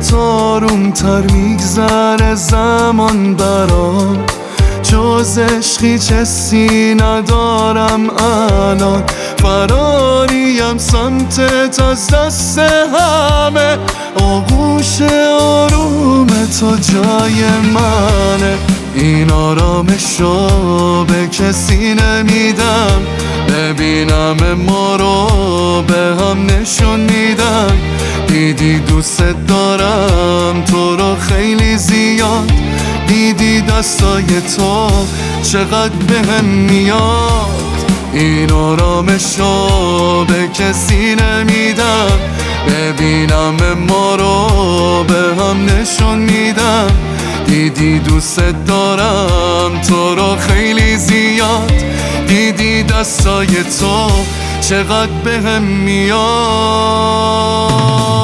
باهات آرومتر میگذره زمان برام، جز عشقی چیزی ندارم الان. فراریم سمتت از دست همه، آغوش آروم تو جای منه. این آرامشو به کسی نمیدم، ببینم ما رو به هم نشون میدم. دیدی دوست دارم تو رو خیلی زیاد، دیدی دستای تو چقدر بهم میاد. این آرامشو به کسی نمیدم، ببینم ما رو به هم نشون میدم. دیدی دوست دارم تو رو خیلی زیاد، دیدی دستای تو چقدر بهم میاد.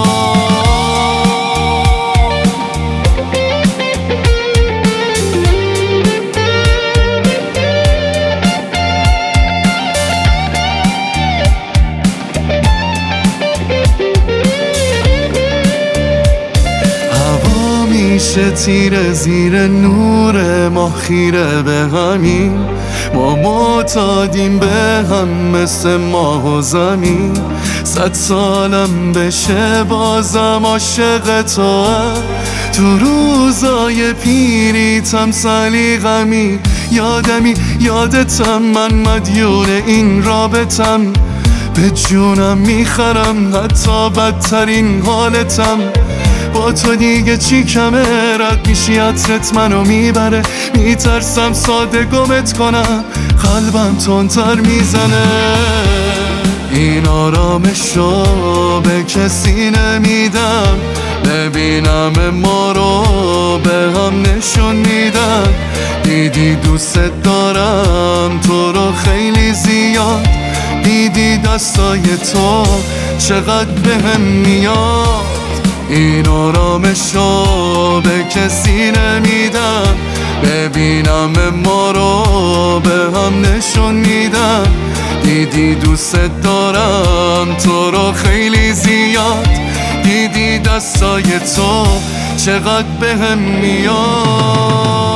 میشه تیره زیر نور ماه خیره به همین، ما معتادیم به هم مثل ماه و زمین. 100 سالم بشه بازم عاشق توام، تو روزای پیریتم سلیقمی. یادتم من مدیون این رابطم، به جونم میخرم حتی بدترین حالتم. با تو دیگه چی کمه، رد میشی عطرت منو میبره. میترسم ساده گمت کنم، قلبم تندتر میزنه. این آرامشو به کسی نمیدم، ببینم ما رو به هم نشون میدم. دیدی دوست دارم تو رو خیلی زیاد، دیدی دستای تو چقدر بهم میاد. این آرامشو به کسی نمیدم، ببینم ما رو به هم نشون میدم. دیدی دوست دارم تو رو خیلی زیاد، دیدی دستای تو چقدر بهم میاد.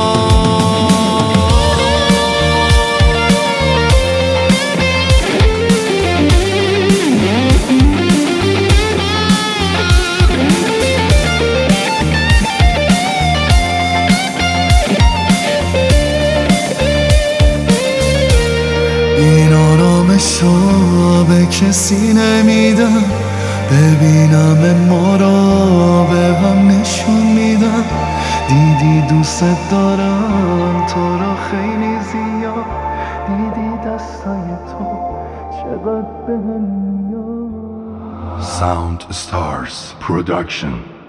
این آرامشو به کسی نمیدم، ببینم ما رو به هم نشون میدم. دیدی دوست دارم تو رو خیلی زیاد، دیدی دستای تو چقدر بهم میاد. Sound Stars Production.